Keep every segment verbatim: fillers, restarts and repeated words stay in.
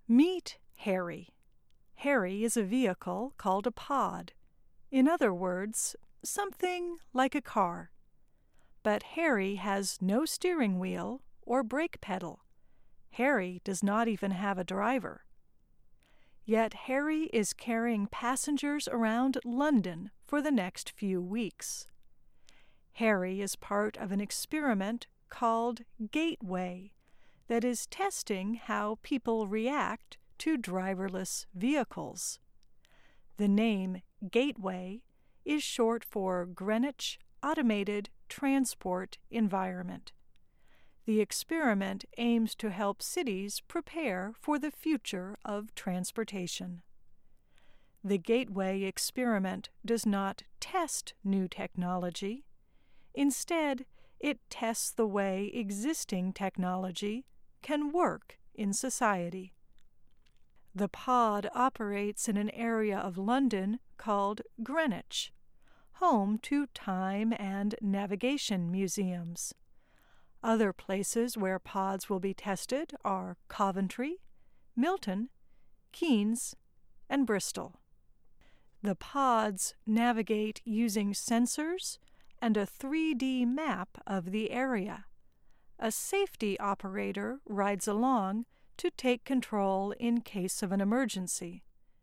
Meet Harry. Harry is a vehicle called a pod. In other words, something like a car. But Harry has no steering wheel or brake pedal. Harry does not even have a driver. Yet Harry is carrying passengers around London for the next few weeks. Harry is part of an experiment called Gateway that is testing how people react to driverless vehicles. The name Gateway is short for Greenwich Automated Transport Environment. The experiment aims to help cities prepare for the future of transportation. The Gateway experiment does not test new technology. Instead, it tests the way existing technology can work in society. The pod operates in an area of London called Greenwich, home to time and navigation museums. Other places where pods will be tested are Coventry, Milton, Keynes, and Bristol. The pods navigate using sensors and a three D map of the area. A safety operator rides along to take control in case of an emergency.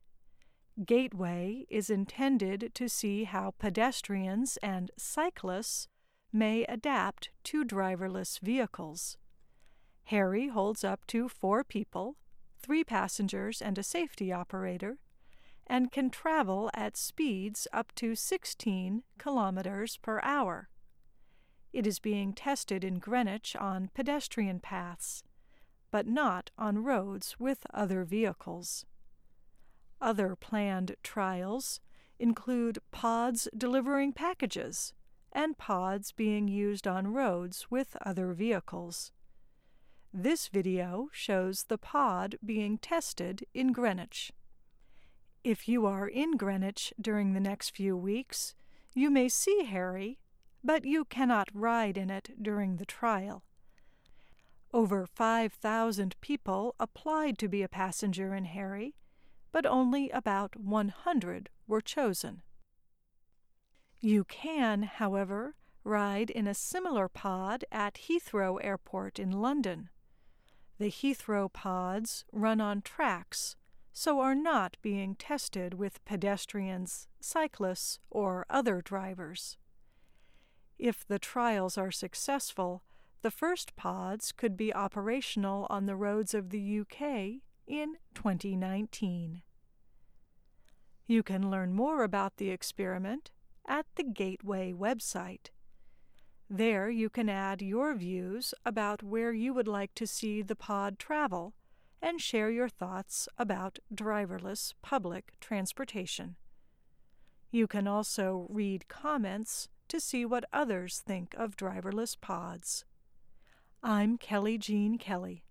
Gateway is intended to see how pedestrians and cyclists may adapt to driverless vehicles. Harry holds up to four people, three passengers and a safety operator, and can travel at speeds up to sixteen kilometers per hour. It is being tested in Greenwich on pedestrian paths, but not on roads with other vehicles. Other planned trials include pods delivering packages and pods being used on roads with other vehicles. This video shows the pod being tested in Greenwich. If you are in Greenwich during the next few weeks, you may see Harry, but you cannot ride in it during the trial. Over five thousand people applied to be a passenger in Harry, but only about one hundred were chosen. You can, however, ride in a similar pod at Heathrow Airport in London. The Heathrow pods run on tracks, so are not being tested with pedestrians, cyclists, or other drivers. If the trials are successful, the first pods could be operational on the roads of the U K in twenty nineteen. You can learn more about the experiment at the Gateway website. There you can add your views about where you would like to see the pod travel and share your thoughts about driverless public transportation. You can also read comments to see what others think of driverless pods. I'm Kelly Jean Kelly.